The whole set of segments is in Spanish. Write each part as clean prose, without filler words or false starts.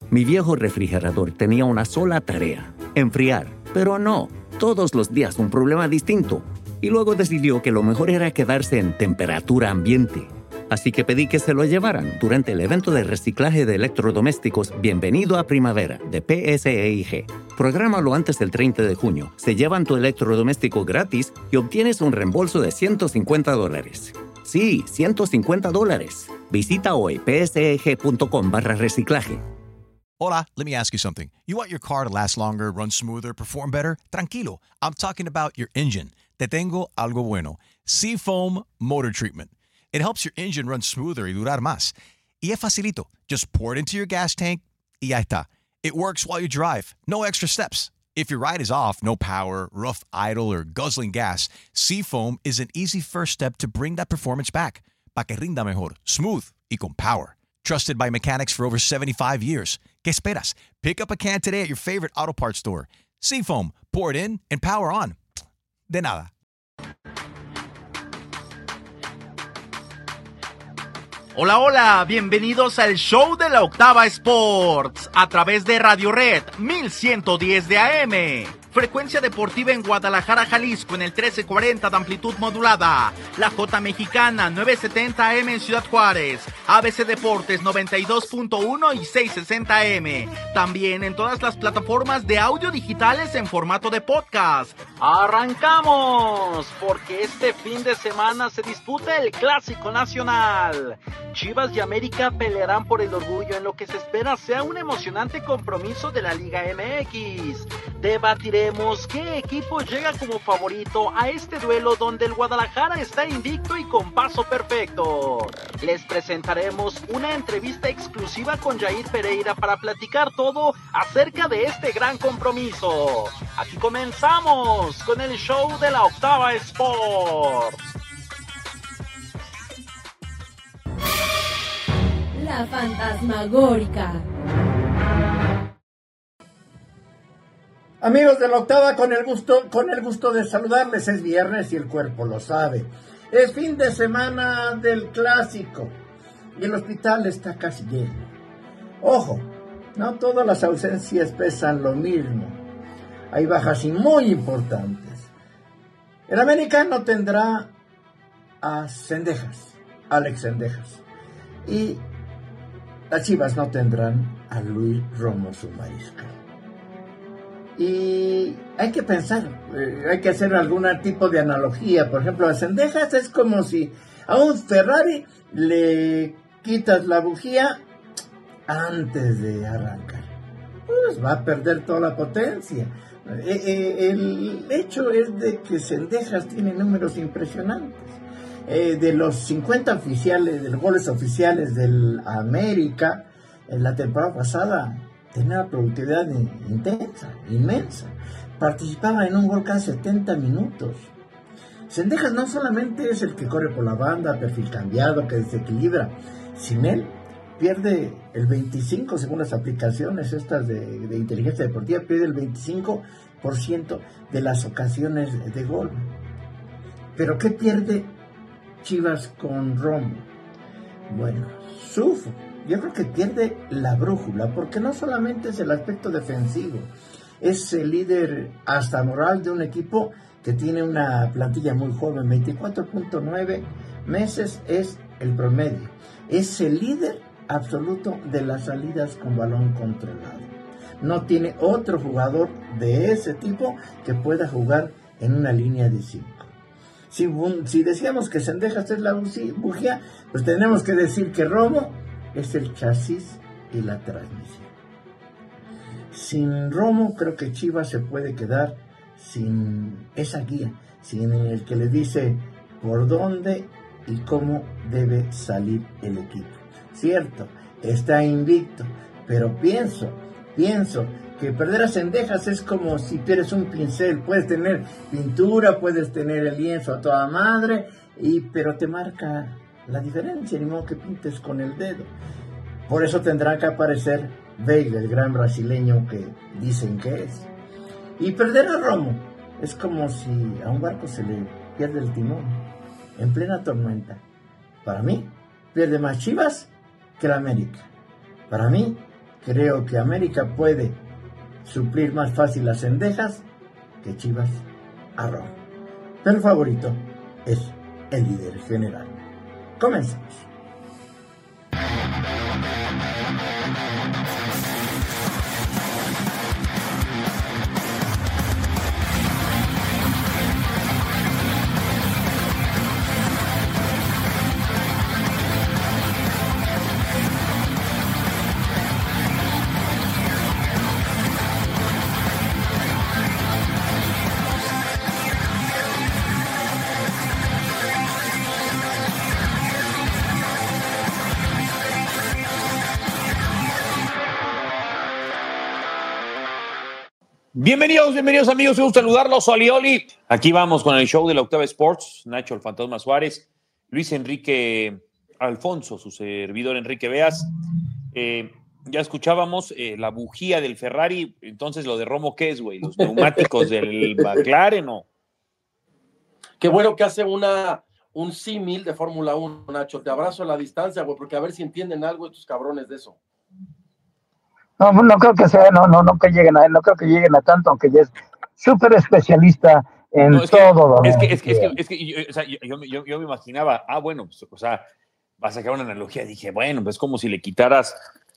Mi viejo refrigerador tenía una sola tarea: enfriar. Pero no, todos los días un problema distinto. Y luego decidió que lo mejor era quedarse en temperatura ambiente. Así que pedí que se lo llevaran durante el evento de reciclaje de electrodomésticos Bienvenido a Primavera de PSEIG. Prográmalo antes del 30 de junio. Se llevan tu electrodoméstico gratis y obtienes un reembolso de $150. Sí, $150. Visita hoy pseg.com/reciclaje. Hola, let me ask you something. You want your car to last longer, run smoother, perform better? Tranquilo, I'm talking about your engine. Te tengo algo bueno. Seafoam Motor Treatment. It helps your engine run smoother y durar más. Y es facilito. Just pour it into your gas tank y ya está. It works while you drive. No extra steps. If your ride is off, no power, rough idle, or guzzling gas, Seafoam is an easy first step to bring that performance back. Pa' que rinda mejor, smooth y con power. Trusted by mechanics for over 75 years. ¿Qué esperas? Pick up a can today at your favorite auto parts store. Seafoam, pour it in and power on. De nada. Hola, hola, bienvenidos al show de la Octava Sports a través de Radio Red 1110 de AM. Frecuencia deportiva en Guadalajara, Jalisco en el 1340 de amplitud modulada. La J Mexicana 970 AM en Ciudad Juárez. ABC Deportes 92.1 y 660 AM. También en todas las plataformas de audio digitales en formato de podcast. ¡Arrancamos! Porque este fin de semana se disputa el Clásico Nacional. Chivas y América pelearán por el orgullo en lo que se espera sea un emocionante compromiso de la Liga MX. Debatiremos qué equipo llega como favorito a este duelo donde el Guadalajara está invicto y con paso perfecto. Les presentaremos una entrevista exclusiva con Jair Pereira para platicar todo acerca de este gran compromiso. Aquí comenzamos con el show de la Octava Sports. La fantasmagórica. Amigos de la Octava, con el gusto de saludarles. Es viernes y el cuerpo lo sabe. Es fin de semana del Clásico y el hospital está casi lleno. Ojo, no todas las ausencias pesan lo mismo. Hay bajas y muy importantes. El América no tendrá a Cendejas, Alex Cendejas. Y las Chivas no tendrán a Luis Romo, su mariscal. Y hay que pensar, hay que hacer algún tipo de analogía. Por ejemplo, a Cendejas es como si a un Ferrari le quitas la bujía antes de arrancar. Pues va a perder toda la potencia. El hecho es de que Cendejas tiene números impresionantes. De los 50 goles oficiales del América en la temporada pasada, tenía una productividad intensa, inmensa. Participaba en un gol cada 70 minutos. Cendejas no solamente es el que corre por la banda, perfil cambiado, que desequilibra. Sin él, pierde el 25%, según las aplicaciones estas de inteligencia deportiva, pierde el 25% de las ocasiones de gol. ¿Pero qué pierde Chivas con Romo? Bueno, yo creo que pierde la brújula, porque no solamente es el aspecto defensivo, es el líder hasta moral de un equipo que tiene una plantilla muy joven, 24.9 meses es el promedio. Es el líder absoluto de las salidas con balón controlado. No tiene otro jugador de ese tipo que pueda jugar en una línea de 5. Si decíamos que Cendejas es la bujía, pues tenemos que decir que Romo es el chasis y la transmisión. Sin Romo, creo que Chivas se puede quedar sin esa guía, sin el que le dice por dónde y cómo debe salir el equipo. Cierto, está invicto, pero pienso que perder a Cendejas es como si pierdes un pincel. Puedes tener pintura, puedes tener el lienzo a toda madre, pero te marca la diferencia, ni modo que pintes con el dedo. Por eso tendrá que aparecer Veiga, el gran brasileño que dicen que es. Y perder a Romo es como si a un barco se le pierde el timón en plena tormenta. Para mí, pierde más Chivas que la América. Para mí, creo que América puede suplir más fácil a Cendejas que Chivas a Romo. Pero el favorito es el líder general. Comencemos. Bienvenidos amigos, un gusto saludarlos, Oli. Aquí vamos con el show de la Octava Sports, Nacho el Fantasma Suárez, Luis Enrique Alfonso, su servidor Enrique Beas. Ya escuchábamos la bujía del Ferrari, entonces lo de Romo, ¿qué es, güey? ¿Los neumáticos del McLaren o...? Qué bueno que hace un símil de Fórmula 1, Nacho, te abrazo a la distancia, güey, porque a ver si entienden algo estos cabrones de eso. No creo que sea, no que lleguen a él, no creo que lleguen a tanto, aunque ya es súper especialista en todo. Es que o sea, yo me imaginaba, bueno, pues, o sea, va a sacar una analogía, dije, bueno, pues es como si le quitaras,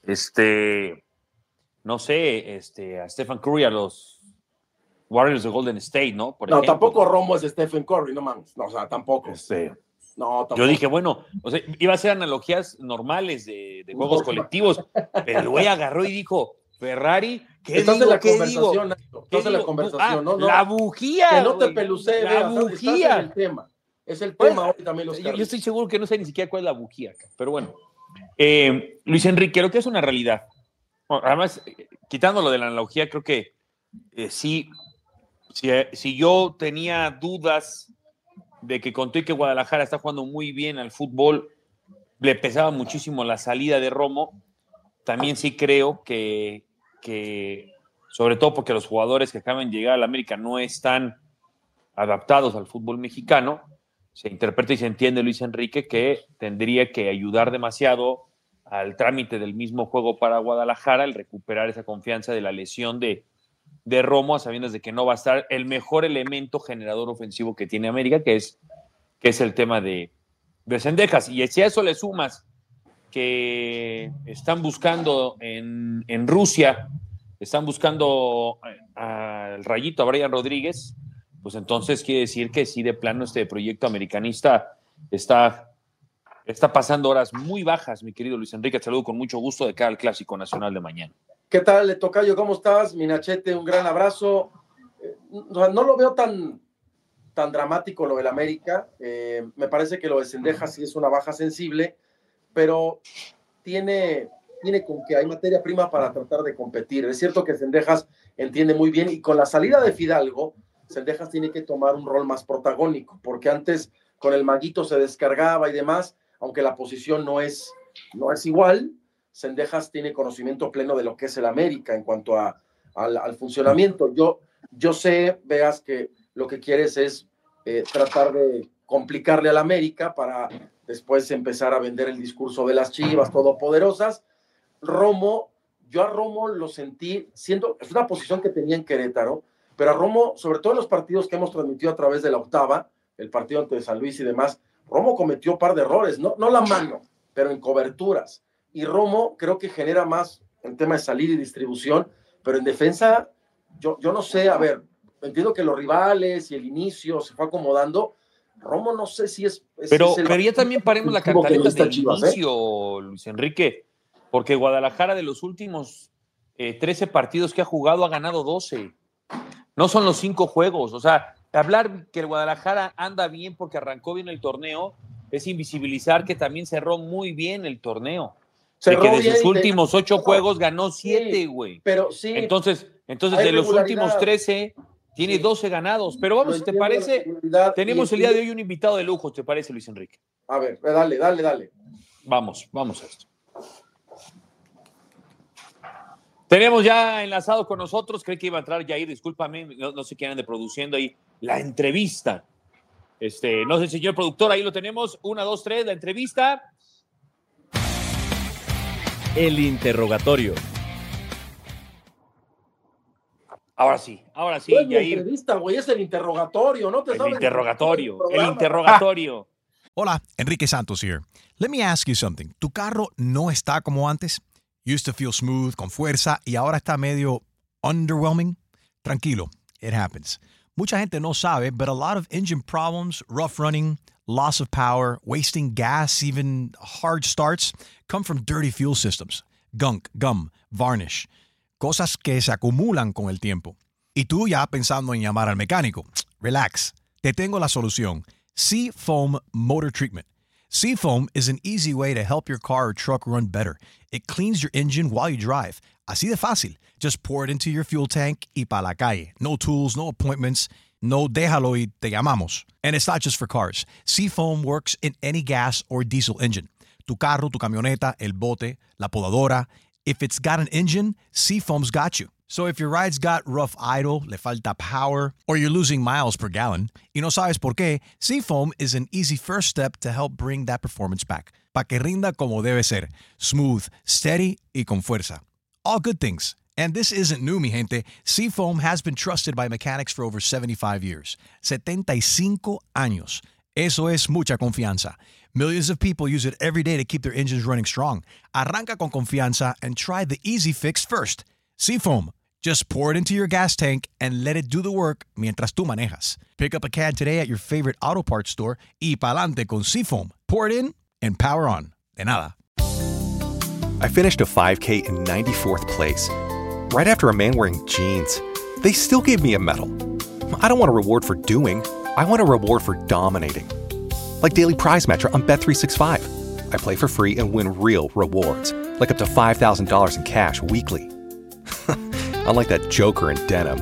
no sé, a Stephen Curry a los Warriors de Golden State, ¿no? Por ejemplo. Tampoco Romo es Stephen Curry, no mames, no, o sea, tampoco. No, tampoco. Yo dije, bueno, o sea, iba a ser analogías normales de juegos colectivos, pero el güey agarró y dijo, Ferrari, ¿qué estás digo? En la ¿Qué conversación, digo? Nacho, estás en la conversación, no. La bujía. Que no te pelucé, la bujía. Estás en el tema. Es el tema hoy también los yo estoy seguro que no sé ni siquiera cuál es la bujía, pero bueno. Luis Enrique, lo que es una realidad. Bueno, además, quitándolo de la analogía, creo que si yo tenía dudas de que conté que Guadalajara está jugando muy bien al fútbol, le pesaba muchísimo la salida de Romo. También sí creo que sobre todo porque los jugadores que acaban de llegar a la América no están adaptados al fútbol mexicano, se interpreta y se entiende, Luis Enrique, que tendría que ayudar demasiado al trámite del mismo juego para Guadalajara, el recuperar esa confianza de la lesión de Romo, a sabiendas de que no va a estar el mejor elemento generador ofensivo que tiene América, que es el tema de Cendejas. Y si a eso le sumas que están buscando en Rusia, están buscando al Rayito, a Brian Rodríguez, pues entonces quiere decir que sí, de plano este proyecto americanista está pasando horas muy bajas, mi querido Luis Enrique. Te saludo con mucho gusto de cara al Clásico Nacional de mañana. ¿Qué tal, Tocayo? ¿Cómo estás? Mi Nachete, un gran abrazo. No lo veo tan dramático lo del América. Me parece que lo de Cendejas sí es una baja sensible, pero tiene con que hay materia prima para tratar de competir. Es cierto que Cendejas entiende muy bien, y con la salida de Fidalgo, Cendejas tiene que tomar un rol más protagónico, porque antes con el Maguito se descargaba y demás, aunque la posición no es igual. Cendejas tiene conocimiento pleno de lo que es el América en cuanto al funcionamiento. Yo sé, Veas, que lo que quieres es tratar de complicarle al América para después empezar a vender el discurso de las Chivas todopoderosas. Yo a Romo lo sentí, es una posición que tenía en Querétaro, pero a Romo, sobre todo en los partidos que hemos transmitido a través de la Octava, el partido ante San Luis y demás, Romo cometió un par de errores, no la mano, pero en coberturas. Y Romo creo que genera más en tema de salida y distribución, pero en defensa, yo no sé, a ver, entiendo que los rivales y el inicio se fue acomodando. Romo no sé si es pero ya también paremos la cantaleta del inicio, Luis Enrique, porque Guadalajara de los últimos 13 partidos que ha jugado ha ganado 12. No son los 5 juegos. O sea, hablar que el Guadalajara anda bien porque arrancó bien el torneo es invisibilizar que también cerró muy bien el torneo. De que de sus últimos 8 juegos ganó 7, güey. Pero sí. Entonces de los últimos 13 tiene 12 ganados. Pero vamos, si te parece, tenemos el día de hoy un invitado de lujo, ¿te parece, Luis Enrique? A ver, dale. Vamos a esto. Tenemos ya enlazado con nosotros, creí que iba a entrar Jair, discúlpame, no sé quién ande produciendo ahí la entrevista. No sé, señor productor, ahí lo tenemos. 1, 2, 3, la entrevista. El interrogatorio. Ahora sí, No es mi Yair. entrevista, güey, es el interrogatorio, ¿no? El interrogatorio. Hola, Enrique Santos here. Let me ask you something. ¿Tu carro no está como antes? Used to feel smooth, con fuerza, y ahora está medio underwhelming? Tranquilo, it happens. Mucha gente no sabe, but a lot of engine problems, rough running, loss of power, wasting gas, even hard starts, come from dirty fuel systems. Gunk, gum, varnish. Cosas que se acumulan con el tiempo. Y tú ya pensando en llamar al mecánico. Relax. Te tengo la solución. Seafoam Motor Treatment. Seafoam is an easy way to help your car or truck run better. It cleans your engine while you drive. Así de fácil. Just pour it into your fuel tank y pa' la calle. No tools, no appointments. No déjalo y te llamamos. And it's not just for cars. Seafoam works in any gas or diesel engine. Tu carro, tu camioneta, el bote, la podadora. If it's got an engine, Seafoam's got you. So if your ride's got rough idle, le falta power, or you're losing miles per gallon, y no sabes por qué, Seafoam is an easy first step to help bring that performance back. Pa' que rinda como debe ser. Smooth, steady y con fuerza. All good things. And this isn't new, mi gente. Seafoam has been trusted by mechanics for over 75 years. 75 años. Eso es mucha confianza. Millions of people use it every day to keep their engines running strong. Arranca con confianza and try the easy fix first. Seafoam. Just pour it into your gas tank and let it do the work mientras tú manejas. Pick up a can today at your favorite auto parts store y pa'lante con Seafoam. Pour it in and power on. De nada. I finished a 5K in 94th place, right after a man wearing jeans. They still gave me a medal. I don't want a reward for doing. I want a reward for dominating. Like Daily Prize Matcher on Bet365. I play for free and win real rewards, like up to $5,000 in cash weekly. Unlike that joker in denim.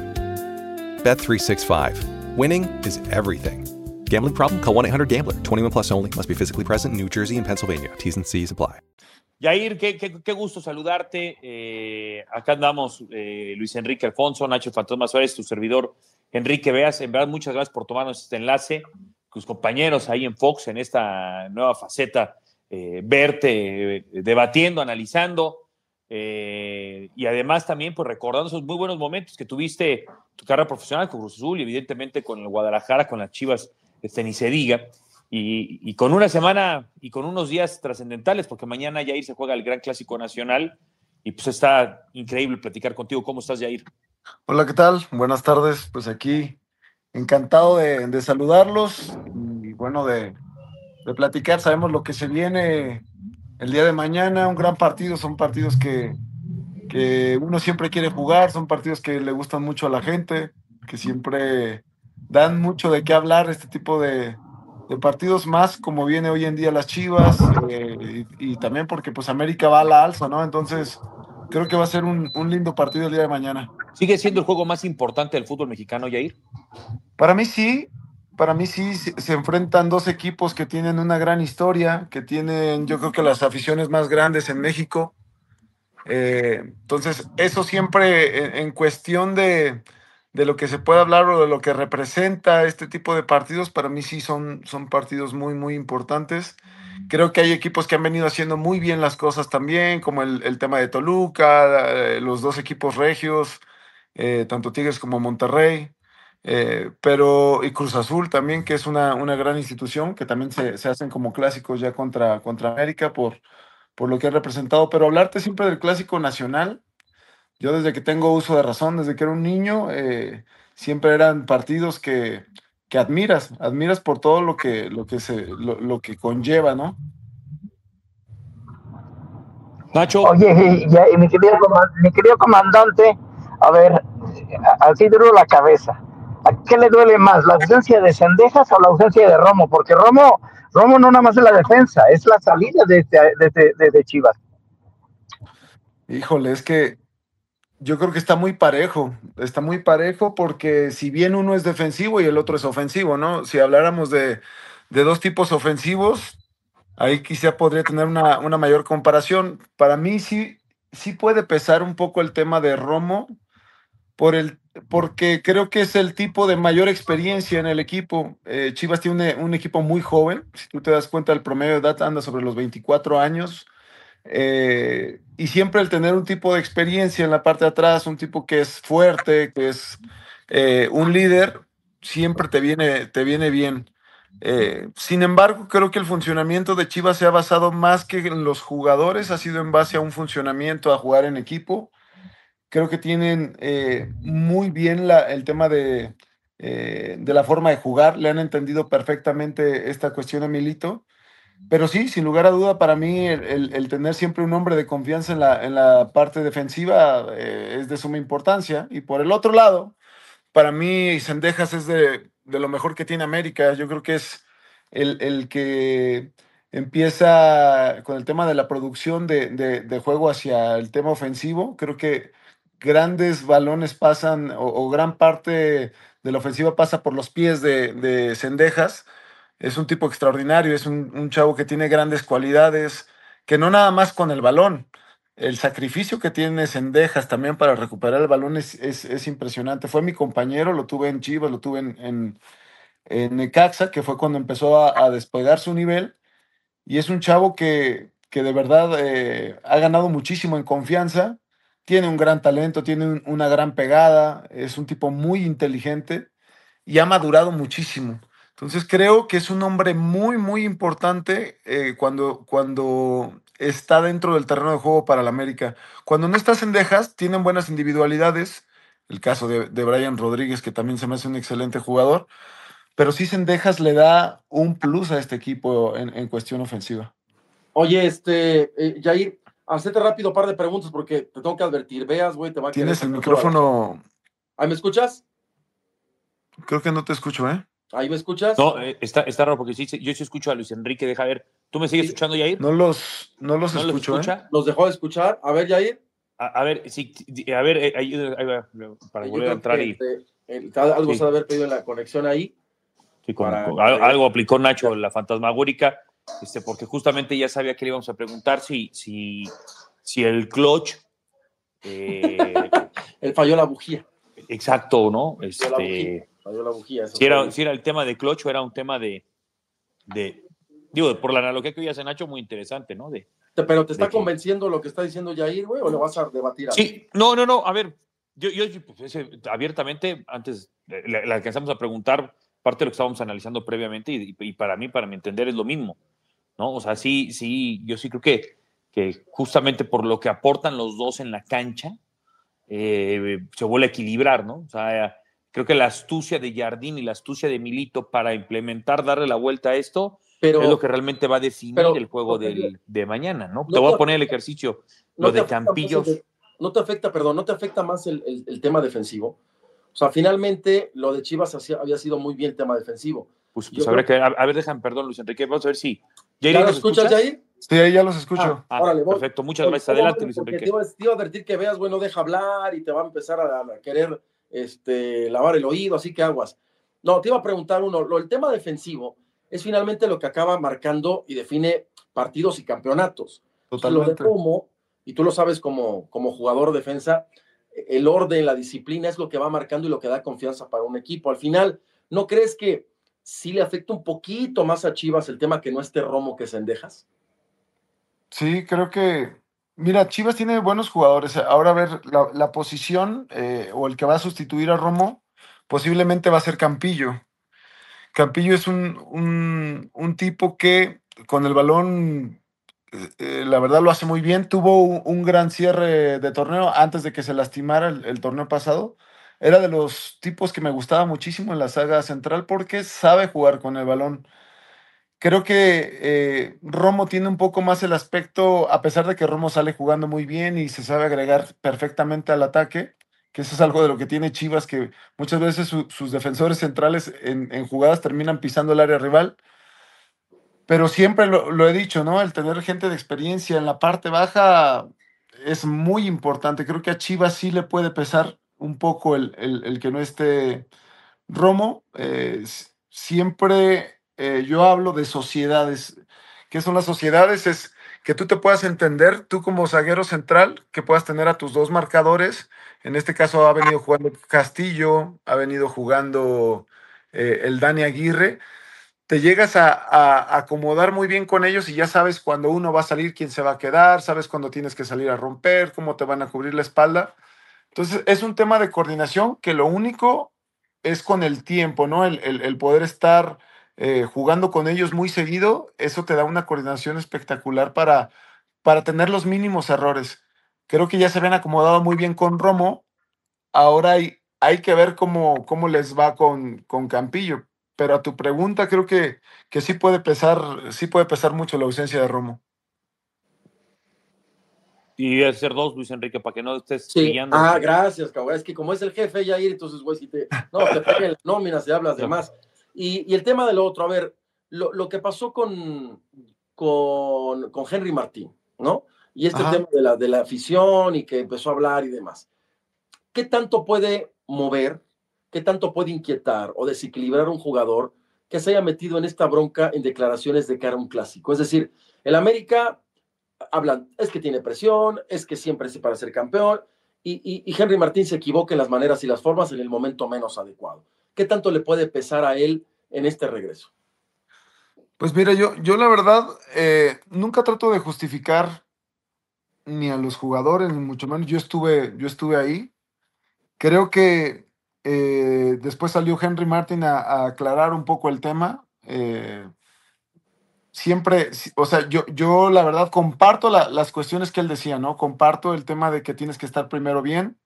Bet365. Winning is everything. Gambling problem? Call 1-800-GAMBLER. 21 plus only. Must be physically present in New Jersey and Pennsylvania. T's and C's apply. Yair, qué gusto saludarte. Acá andamos, Luis Enrique Alfonso, Nacho Fantasma Suárez, tu servidor Enrique Beas. En verdad, muchas gracias por tomarnos este enlace. Tus compañeros ahí en Fox, en esta nueva faceta, verte debatiendo, analizando, y además también pues recordando esos muy buenos momentos que tuviste tu carrera profesional con Cruz Azul y evidentemente con el Guadalajara, con las Chivas, ni se diga. Y con una semana y con unos días trascendentales, porque mañana, Yair, se juega el Gran Clásico Nacional y pues está increíble platicar contigo. ¿Cómo estás, Yair? Hola, ¿qué tal? Buenas tardes. Pues aquí encantado de saludarlos y bueno, de platicar. Sabemos lo que se viene el día de mañana, un gran partido. Son partidos que uno siempre quiere jugar, son partidos que le gustan mucho a la gente, que siempre dan mucho de qué hablar, este tipo de partidos, más como viene hoy en día las Chivas, y también porque pues América va a la alza, ¿no? Entonces creo que va a ser un lindo partido el día de mañana. ¿Sigue siendo el juego más importante del fútbol mexicano, Yair? Para mí sí, se enfrentan dos equipos que tienen una gran historia, que tienen, yo creo que las aficiones más grandes en México. Entonces, eso siempre en cuestión de lo que se puede hablar o de lo que representa este tipo de partidos, para mí sí son partidos muy, muy importantes. Creo que hay equipos que han venido haciendo muy bien las cosas también, como el tema de Toluca, los dos equipos regios, tanto Tigres como Monterrey, y Cruz Azul también, que es una gran institución, que también se hacen como clásicos ya contra América por lo que ha representado. Pero hablarte siempre del Clásico Nacional, yo desde que tengo uso de razón, desde que era un niño, siempre eran partidos que admiras por todo lo que conlleva, ¿no? Nacho. Oye, y mi querido comandante, a ver, así duro la cabeza. ¿A qué le duele más, la ausencia de Cendejas o la ausencia de Romo? Porque Romo no nada más es la defensa, es la salida de Chivas. Híjole, es que yo creo que está muy parejo porque si bien uno es defensivo y el otro es ofensivo, ¿no? Si habláramos de dos tipos ofensivos, ahí quizá podría tener una mayor comparación. Para mí sí puede pesar un poco el tema de Romo, porque creo que es el tipo de mayor experiencia en el equipo. Chivas tiene un equipo muy joven, si tú te das cuenta el promedio de edad anda sobre los 24 años, y siempre el tener un tipo de experiencia en la parte de atrás, un tipo que es fuerte, que es un líder, siempre te viene bien. Sin embargo, creo que el funcionamiento de Chivas se ha basado más que en los jugadores, ha sido en base a un funcionamiento, a jugar en equipo. Creo que tienen muy bien el tema de la forma de jugar, le han entendido perfectamente esta cuestión a Milito. Pero sí, sin lugar a duda, para mí el tener siempre un hombre de confianza en la parte defensiva es de suma importancia. Y por el otro lado, para mí Cendejas es de lo mejor que tiene América. Yo creo que es el que empieza con el tema de la producción de juego hacia el tema ofensivo. Creo que grandes balones pasan o gran parte de la ofensiva pasa por los pies de Cendejas. Es un tipo extraordinario, es un chavo que tiene grandes cualidades, que no nada más con el balón. El sacrificio que tiene Cendejas también para recuperar el balón es impresionante. Fue mi compañero, lo tuve en Chivas, lo tuve en Necaxa, que fue cuando empezó a despegar su nivel. Y es un chavo que de verdad ha ganado muchísimo en confianza. Tiene un gran talento, tiene una gran pegada, es un tipo muy inteligente y ha madurado muchísimo. Entonces creo que es un hombre muy, muy importante cuando está dentro del terreno de juego para el América. Cuando no está Cendejas, tienen buenas individualidades. El caso de Brian Rodríguez, que también se me hace un excelente jugador. Pero sí Cendejas le da un plus a este equipo en cuestión ofensiva. Oye, Jair, hacete rápido un par de preguntas porque te tengo que advertir. Veas, güey, te va a querer Tienes el sacar micrófono. ¿Ahí me escuchas? Creo que no te escucho, ¿eh? ¿Ahí me escuchas? No, está raro porque sí, yo sí escucho a Luis Enrique, deja ver. ¿Tú me sigues escuchando, Jair? No los escucho, ¿eh? ¿Los dejó de escuchar? A ver, Jair. A ver, sí, a ver, ahí va, para volver a entrar y... algo sí. se debe haber pedido en la conexión ahí. Sí, algo aplicó Nacho, la fantasmagórica, porque justamente ya sabía que le íbamos a preguntar si el clutch... Él falló la bujía. Exacto, ¿no? Falló la bujía. Si era el tema de clutch o era un tema de digo, por la analogía que hoy hace Nacho, muy interesante, ¿no? Pero ¿te está convenciendo lo que está diciendo Jair, güey, o lo vas a debatir? Sí, no, a ver, yo pues, abiertamente, antes le alcanzamos a preguntar parte de lo que estábamos analizando previamente y para mí, para mi entender, es lo mismo, ¿no? O sea, sí, yo sí creo que justamente por lo que aportan los dos en la cancha, se vuelve a equilibrar, ¿no? O sea, creo que la astucia de Jardín y la astucia de Milito para implementar, darle la vuelta a esto, es lo que realmente va a definir el juego de mañana, ¿no? Te voy a poner el ejercicio, lo de Campillos. No te afecta más el tema defensivo. O sea, finalmente lo de Chivas había sido muy bien el tema defensivo. Pues habría que, a ver, perdón, Luis Enrique, vamos a ver si... ¿Ya los escuchas, Jair? Sí, ahí ya los escucho. Órale, perfecto, muchas gracias. Adelante, Luis Enrique. Te iba a advertir que veas, güey, no deja hablar y te va a empezar a querer lavar el oído, así que aguas. No, te iba a preguntar el tema defensivo es finalmente lo que acaba marcando y define partidos y campeonatos. Totalmente. Lo de Romo, y tú lo sabes como jugador defensa, el orden, la disciplina es lo que va marcando y lo que da confianza para un equipo. Al final, ¿no crees que sí le afecta un poquito más a Chivas el tema que no esté Romo que Cendejas? Sí, creo que, mira, Chivas tiene buenos jugadores. Ahora a ver, la posición o el que va a sustituir a Romo posiblemente va a ser Campillo. Campillo es un tipo que con el balón, la verdad lo hace muy bien. Tuvo un gran cierre de torneo antes de que se lastimara el torneo pasado. Era de los tipos que me gustaba muchísimo en la saga central porque sabe jugar con el balón. Creo que Romo tiene un poco más el aspecto, a pesar de que Romo sale jugando muy bien y se sabe agregar perfectamente al ataque, que eso es algo de lo que tiene Chivas, que muchas veces sus defensores centrales en jugadas terminan pisando el área rival. Pero siempre lo he dicho, ¿no? El tener gente de experiencia en la parte baja es muy importante. Creo que a Chivas sí le puede pesar un poco el que no esté Romo. Siempre yo hablo de sociedades. ¿Qué son las sociedades? Es que tú te puedas entender, tú como zaguero central, que puedas tener a tus dos marcadores. En este caso ha venido jugando Castillo, ha venido jugando el Dani Aguirre. te llegas a acomodar muy bien con ellos y ya sabes cuando uno va a salir, quién se va a quedar, sabes cuándo tienes que salir a romper, cómo te van a cubrir la espalda. Entonces, es un tema de coordinación que lo único es con el tiempo, ¿no? El poder estar jugando con ellos muy seguido, eso te da una coordinación espectacular para tener los mínimos errores. Creo que ya se habían acomodado muy bien con Romo. Ahora hay que ver cómo les va con Campillo. Pero a tu pregunta, creo que sí puede pesar mucho la ausencia de Romo. Y debe ser dos, Luis Enrique, para que no estés Sí. brillando. Gracias, cabrón. Es que como es el jefe Jair, entonces, güey, si te peguen las nóminas y hablas de más. Y el tema del otro, a ver, lo que pasó con Henry Martín, ¿no? Y este tema de la afición y que empezó a hablar y demás. ¿Qué tanto puede mover, qué tanto puede inquietar o desequilibrar un jugador que se haya metido en esta bronca en declaraciones de cara a un clásico? Es decir, el América hablan, es que tiene presión, es que siempre es para ser campeón, y Henry Martín se equivoca en las maneras y las formas en el momento menos adecuado. ¿Qué tanto le puede pesar a él en este regreso? Pues mira, yo la verdad nunca trato de justificar ni a los jugadores, ni mucho menos. Yo estuve ahí. Creo que después salió Henry Martin a aclarar un poco el tema. Siempre, o sea, yo la verdad comparto las cuestiones que él decía, ¿no? Comparto el tema de que tienes que estar primero bien,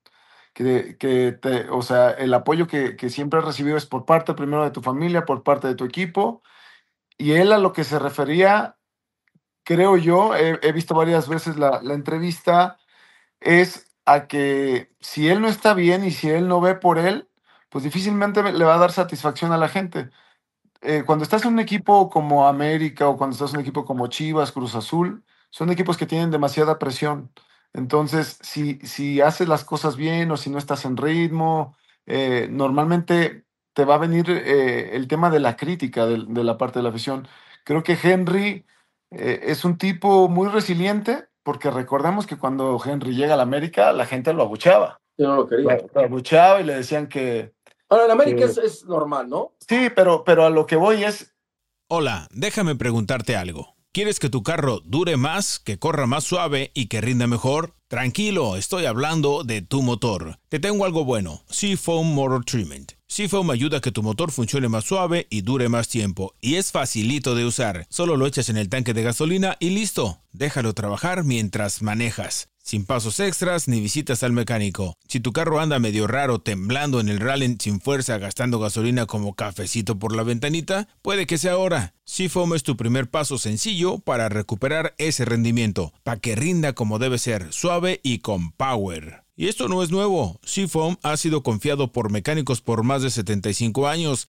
o sea, el apoyo que siempre has recibido es por parte primero de tu familia, por parte de tu equipo. Y él a lo que se refería, creo yo, he visto varias veces la entrevista, es a que si él no está bien y si él no ve por él, pues difícilmente le va a dar satisfacción a la gente. Cuando estás en un equipo como América o cuando estás en un equipo como Chivas, Cruz Azul, son equipos que tienen demasiada presión. Entonces, si haces las cosas bien o si no estás en ritmo, normalmente te va a venir el tema de la crítica de la parte de la afición. Creo que Henry es un tipo muy resiliente porque recordemos que cuando Henry llega a la América, la gente lo abuchaba. Yo no lo quería. Lo abuchaba y le decían que... Ahora, en América es normal, ¿no? Sí, pero a lo que voy es... Hola, déjame preguntarte algo. ¿Quieres que tu carro dure más, que corra más suave y que rinda mejor? Tranquilo, estoy hablando de tu motor. Te tengo algo bueno, Seafoam Motor Treatment. Seafoam ayuda a que tu motor funcione más suave y dure más tiempo. Y es facilito de usar. Solo lo echas en el tanque de gasolina y listo. Déjalo trabajar mientras manejas. Sin pasos extras ni visitas al mecánico. Si tu carro anda medio raro, temblando en el rally sin fuerza, gastando gasolina como cafecito por la ventanita, puede que sea ahora. Seafoam es tu primer paso sencillo para recuperar ese rendimiento, para que rinda como debe ser, suave y con power. Y esto no es nuevo. Seafoam ha sido confiado por mecánicos por más de 75 años.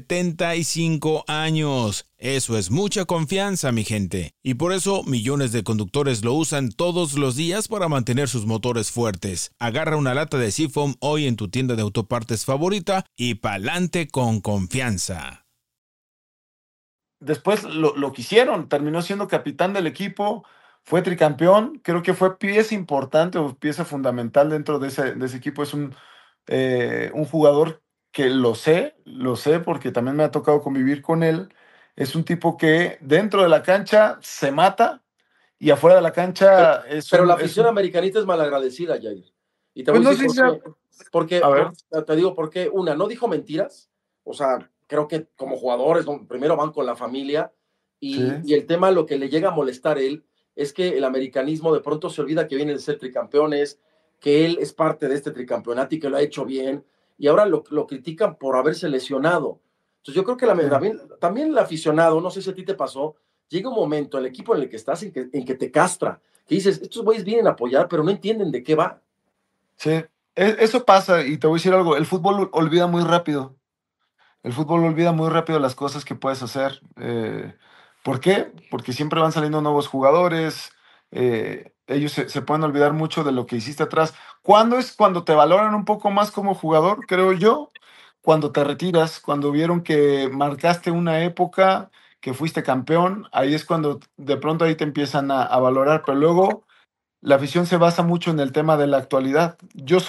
¡75 años! Eso es mucha confianza, mi gente. Y por eso millones de conductores lo usan todos los días para mantener sus motores fuertes. Agarra una lata de Seafoam hoy en tu tienda de autopartes favorita y pa'lante con confianza. Después lo quisieron, terminó siendo capitán del equipo, fue tricampeón, creo que fue pieza importante o pieza fundamental dentro de ese equipo. Es un jugador que lo sé porque también me ha tocado convivir con él. Es un tipo que dentro de la cancha se mata y afuera de la cancha Pero la afición americanista es malagradecida, Jair. Y te voy a decir por qué. Te digo por qué. Una, no dijo mentiras. O sea, creo que como jugadores, primero van con la familia y el tema, lo que le llega a molestar a él, es que el americanismo de pronto se olvida que viene de ser tricampeones, que él es parte de este tricampeonato y que lo ha hecho bien, y ahora lo critican por haberse lesionado. Entonces yo creo que también el aficionado, no sé si a ti te pasó, llega un momento, el equipo en el que estás, en que te castra, que dices, estos güeyes vienen a apoyar, pero no entienden de qué va. Sí, eso pasa, y te voy a decir algo, el fútbol olvida muy rápido. El fútbol olvida muy rápido las cosas que puedes hacer. ¿Por qué? Porque siempre van saliendo nuevos jugadores. Ellos se pueden olvidar mucho de lo que hiciste atrás. ¿Cuándo es cuando te valoran un poco más como jugador? Creo yo. Cuando te retiras, cuando vieron que marcaste una época, que fuiste campeón, ahí es cuando de pronto ahí te empiezan a valorar. Pero luego la afición se basa mucho en el tema de la actualidad.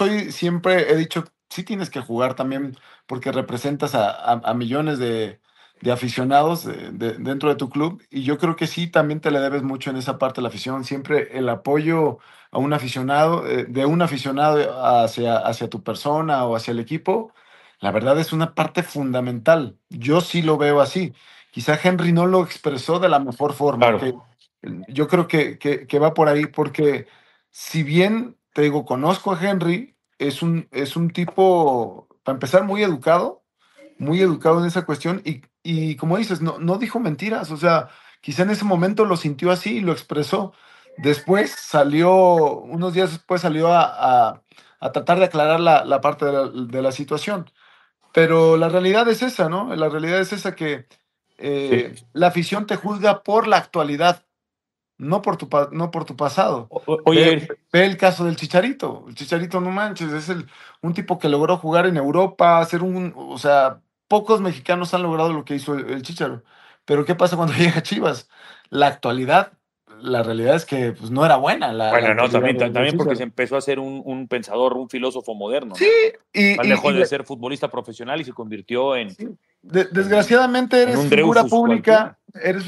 Siempre he dicho, sí tienes que jugar también porque representas a millones de de aficionados dentro de tu club, y yo creo que sí, también te le debes mucho en esa parte de la afición, siempre el apoyo a un aficionado, de un aficionado hacia tu persona o hacia el equipo, la verdad es una parte fundamental. Yo sí lo veo así. Quizá Henry no lo expresó de la mejor forma, Claro. que yo creo que va por ahí, porque si bien, te digo, conozco a Henry, es un tipo, para empezar, muy educado en esa cuestión y como dices, no dijo mentiras, o sea, quizá en ese momento lo sintió así y lo expresó. Después salió, unos días después salió a tratar de aclarar la parte de la situación. Pero la realidad es esa, ¿no? La realidad es esa que Sí. la afición te juzga por la actualidad, no por tu pasado. Ve, Oye, ve el caso del Chicharito. El Chicharito, no manches, es un tipo que logró jugar en Europa, o sea, pocos mexicanos han logrado lo que hizo el Chicharo. Pero ¿qué pasa cuando llega a Chivas? La actualidad, la realidad es que pues, no era buena la bueno, no, actualidad del también porque se Chicharo. empezó a ser un pensador, un filósofo moderno, Sí, ¿no? y, Él y, dejó y de le- ser futbolista profesional y se convirtió sí. en, Desgraciadamente en eres un figura Dreyfus pública, cualquiera.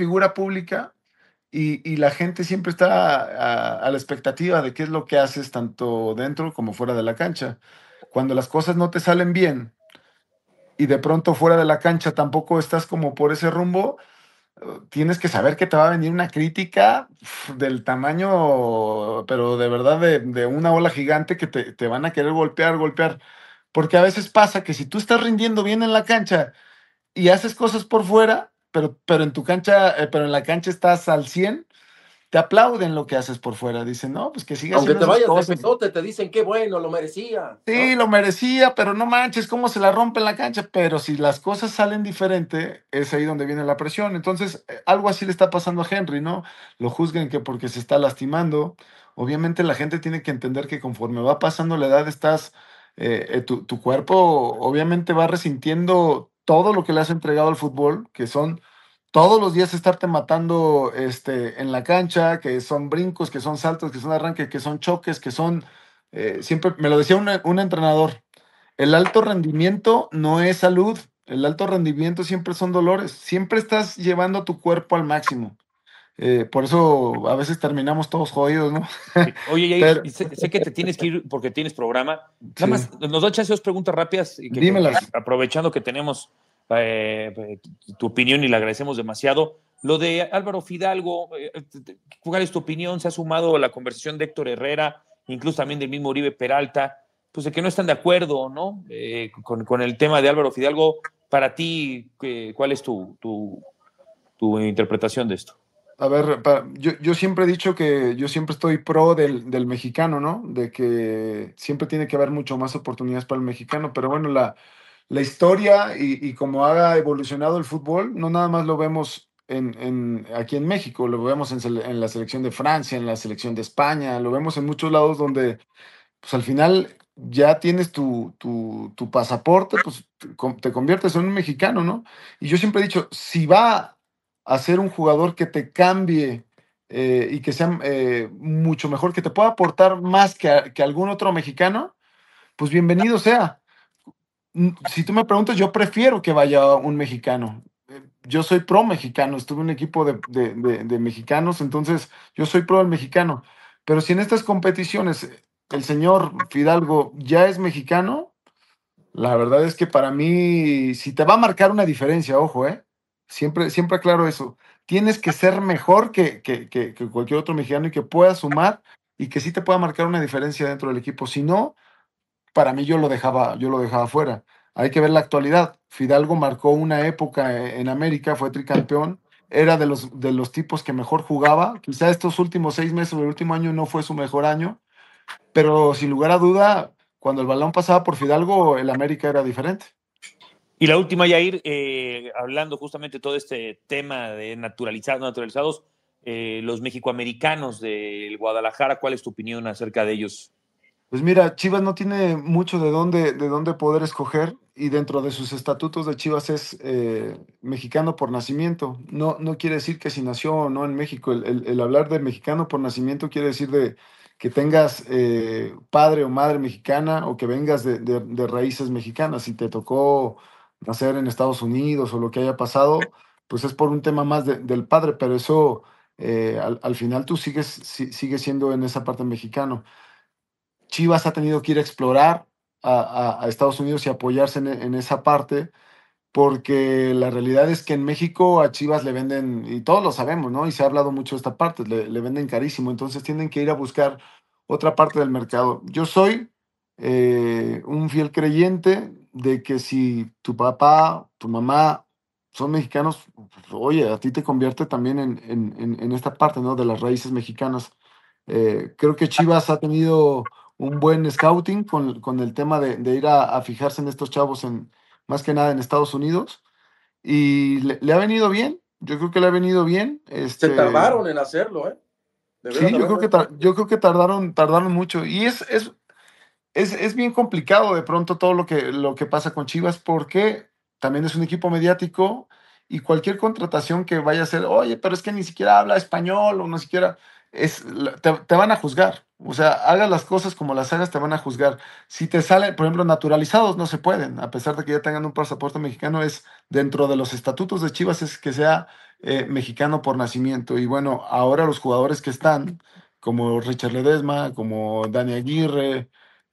y la gente siempre está a la expectativa de qué es lo que haces tanto dentro como fuera de la cancha. Cuando las cosas no te salen bien y de pronto fuera de la cancha tampoco estás como por ese rumbo, tienes que saber que te va a venir una crítica del tamaño, pero de verdad de una ola gigante que te van a querer golpear, golpear. Porque a veces pasa que si tú estás rindiendo bien en la cancha y haces cosas por fuera, pero en tu cancha, pero en la cancha estás al 100, te aplauden lo que haces por fuera. Dicen, no, pues que siga Aunque haciendo te esas vayas de cosas. pesote, te dicen qué bueno, lo merecía, Sí, ¿no? lo merecía, pero no manches, cómo se la rompe en la cancha. Pero si las cosas salen diferente, es ahí donde viene la presión. Entonces, algo así le está pasando a Henry, ¿no? Lo juzguen que porque se está lastimando. Obviamente la gente tiene que entender que conforme va pasando la edad, tu cuerpo obviamente va resintiendo todo lo que le has entregado al fútbol, que son todos los días estarte matando en la cancha, que son brincos, que son saltos, que son arranques, que son choques, que son siempre me lo decía un entrenador, el alto rendimiento no es salud, el alto rendimiento siempre son dolores, siempre estás llevando tu cuerpo al máximo. Por eso a veces terminamos todos jodidos, ¿no? Sí. Oye, Yair, Pero, sé que te tienes que ir porque tienes programa. Nada sí, más, nos da chance dos preguntas rápidas y dímelas. aprovechando que tenemos tu opinión y le agradecemos demasiado. Lo de Álvaro Fidalgo, ¿cuál es tu opinión? ¿Se ha sumado a la conversación de Héctor Herrera, incluso también del mismo Oribe Peralta? Pues de que no están de acuerdo, ¿no? Con el tema de Álvaro Fidalgo. Para ti, ¿cuál es tu interpretación de esto? A ver, yo siempre he dicho que yo siempre estoy pro del mexicano, ¿no? De que siempre tiene que haber mucho más oportunidades para el mexicano, pero bueno, la historia y cómo ha evolucionado el fútbol, no nada más lo vemos aquí en México, lo vemos en la selección de Francia, en la selección de España, lo vemos en muchos lados donde, pues al final ya tienes tu pasaporte, pues te conviertes en un mexicano, ¿no? Y yo siempre he dicho, si va a ser un jugador que te cambie y que sea mucho mejor, que te pueda aportar más que algún otro mexicano, pues bienvenido sea. Si tú me preguntas, yo prefiero que vaya un mexicano. Yo soy pro mexicano, estuve en un equipo de mexicanos, entonces yo soy pro del mexicano. Pero si en estas competiciones el señor Fidalgo ya es mexicano, la verdad es que para mí, si te va a marcar una diferencia, ojo, siempre aclaro eso, tienes que ser mejor que cualquier otro mexicano y que pueda sumar y que sí te pueda marcar una diferencia dentro del equipo. Si no, para mí yo lo dejaba fuera. Hay que ver la actualidad. Fidalgo marcó una época en América, fue tricampeón, era de los tipos que mejor jugaba. Quizá estos últimos 6 meses o el último año no fue su mejor año, pero sin lugar a duda, cuando el balón pasaba por Fidalgo, el América era diferente. Y la última, Yair, hablando justamente de todo este tema de naturalizados, los mexicoamericanos del Guadalajara, ¿cuál es tu opinión acerca de ellos? Pues mira, Chivas no tiene mucho de dónde poder escoger y dentro de sus estatutos de Chivas es mexicano por nacimiento. No quiere decir que si nació o no en México. El hablar de mexicano por nacimiento quiere decir de que tengas padre o madre mexicana o que vengas de raíces mexicanas. Si te tocó nacer en Estados Unidos o lo que haya pasado, pues es por un tema más del padre, pero eso al final tú sigues siendo en esa parte mexicano. Chivas ha tenido que ir a explorar a Estados Unidos y apoyarse en esa parte, porque la realidad es que en México a Chivas le venden, y todos lo sabemos, ¿no? Y se ha hablado mucho de esta parte, le venden carísimo, entonces tienen que ir a buscar otra parte del mercado. Yo soy un fiel creyente de que si tu papá, tu mamá son mexicanos, pues, oye, a ti te convierte también en esta parte, ¿no? De las raíces mexicanas. Creo que Chivas ha tenido un buen scouting con el tema de ir a fijarse en estos chavos más que nada en Estados Unidos, y le ha venido bien. Yo creo que le ha venido bien. Se tardaron en hacerlo, ¿eh? Sí, yo creo que tardaron mucho. Y es bien complicado de pronto todo lo que pasa con Chivas, porque también es un equipo mediático y cualquier contratación que vaya a ser, oye, pero es que ni siquiera habla español o no siquiera, te van a juzgar. O sea, hagas las cosas como las hagas, te van a juzgar. Si te salen, por ejemplo, naturalizados, no se pueden, a pesar de que ya tengan un pasaporte mexicano, es dentro de los estatutos de Chivas es que sea mexicano por nacimiento. Y bueno, ahora los jugadores que están, como Richard Ledesma, como Dani Aguirre,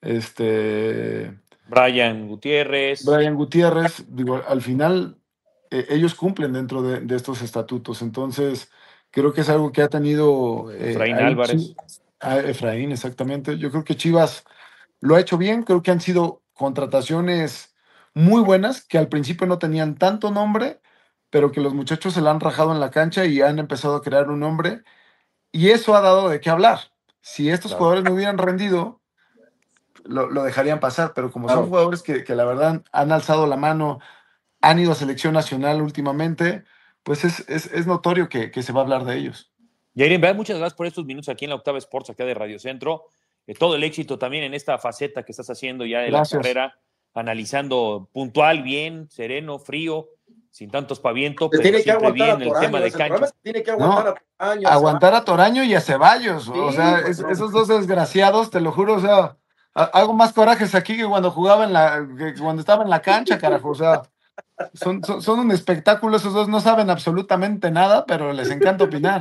este, Brian Gutiérrez. Brian Gutiérrez, digo, al final ellos cumplen dentro de estos estatutos, entonces creo que es algo que ha tenido Efraín Álvarez. Efraín, exactamente. Yo creo que Chivas lo ha hecho bien, creo que han sido contrataciones muy buenas, que al principio no tenían tanto nombre, pero que los muchachos se la han rajado en la cancha y han empezado a crear un nombre, y eso ha dado de qué hablar. Si estos jugadores no hubieran rendido, lo dejarían pasar, pero como son jugadores que la verdad han alzado la mano, han ido a selección nacional últimamente, pues es notorio que se va a hablar de ellos. Yair, en verdad, muchas gracias por estos minutos aquí en la Octava Sports, acá de Radio Centro. Todo el éxito también en esta faceta que estás haciendo ya de la carrera, analizando puntual, bien, sereno, frío, sin tanto espaviento, pero tiene que siempre aguantar bien el tema de cancha. Tiene que aguantar a Toraño. Aguantar a Toraño y a Ceballos, sí, o sea, esos dos desgraciados, te lo juro, o sea, hago más corajes aquí que cuando cuando estaba en la cancha, carajo, o sea, son un espectáculo, esos dos no saben absolutamente nada, pero les encanta opinar.